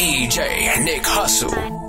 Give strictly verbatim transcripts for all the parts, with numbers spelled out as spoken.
D J Nick Hustle.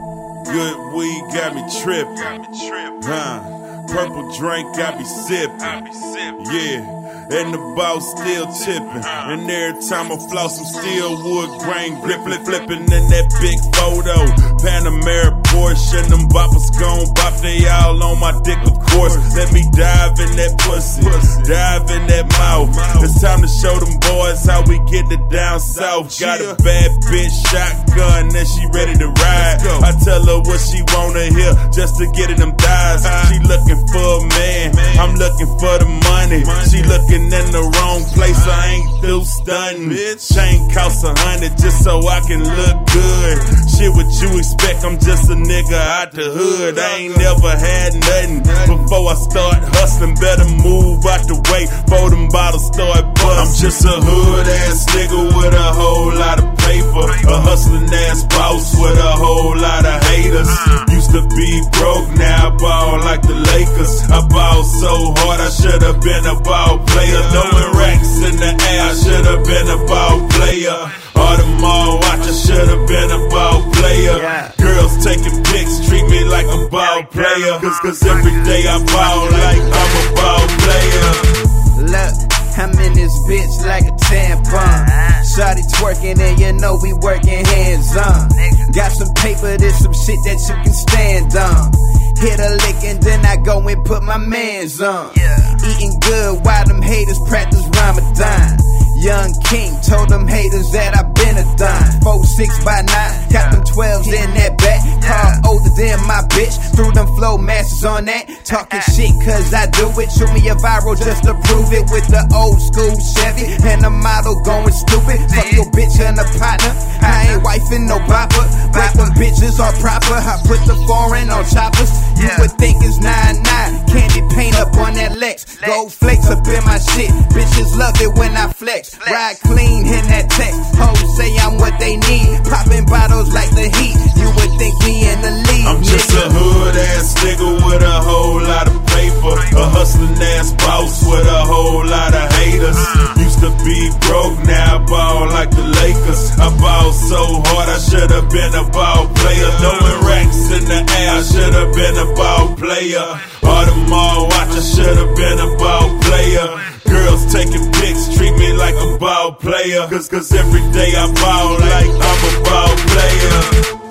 Good weed got me trippin'. Huh. Purple drink got me sippin'. Yeah. And the ball still tippin'. And every time I floss, I'm still wood grain grippin', flippin' in that big photo. Panamera Porsche and them boppers gon' bop, they all on my dick, of course. Let me dive in that pussy, dive in that mouth. It's time to show them boys how we get it down south. Got a bad bitch shotgun and she ready to ride. I tell her what she wanna hear just to get in them thighs. She looking for a man, I'm looking for the money. She looking in the wrong place, I ain't through stunting. Chain costs a hundred just so I can look good. Shit, what you expect, I'm just a nigga out the hood. I ain't never had nothing before I start hustling. Better move out the way before them bottles start busting. I'm just a hood ass nigga with a whole lot of paper, a hustling ass boss with a whole lot of haters. Used to be broke, now I ball like the Lakers. I ball so hard, I should've been a ball player. Throwing racks in the air, I should've been a ball player. All the mall watch, I should've been a ball player. Girls taking pics, treat me like a ball player. Cause, cause every day I ball like I'm a ball player. Look, I'm in this bitch like a tampon. Shawty twerking and you know we working hands on. Got some paper, there's some shit that you can stand on. Hit a lick and then I go and put my mans on. Eating good while them haters practice Ramadan. Young King told them haters that I been a dime. Four, six by nine, got them twelves in that back. Car older than my bitch, threw them flow masters on that. Talking shit cause I do it, shoot me a viral just to prove it. With the old school Chevy and the model going stupid. Fuck your bitch and a partner, I ain't wifing no bopper. But them bitches are proper, I put the foreign on choppers. You would think it's nine nine, candy paint up on that Lex. Gold flakes up in my shit, bitches love it when I flex. Ride clean in that text, hoes say I'm what they need. Popping bottles like the heat, you would think we in the league. I'm just a hood ass nigga with a whole lot of paper, a hustling ass boss with a whole lot of haters. Used to be broke, now I ball like the Lakers. I ball so hard, I should've been a ball player. Throwing racks in the air, I should've been a ball player. All the mall watch, I should've been a ball player. Girls taking pics, treat me like a ball player. Cause, cause every day I ball like I'm a ball player.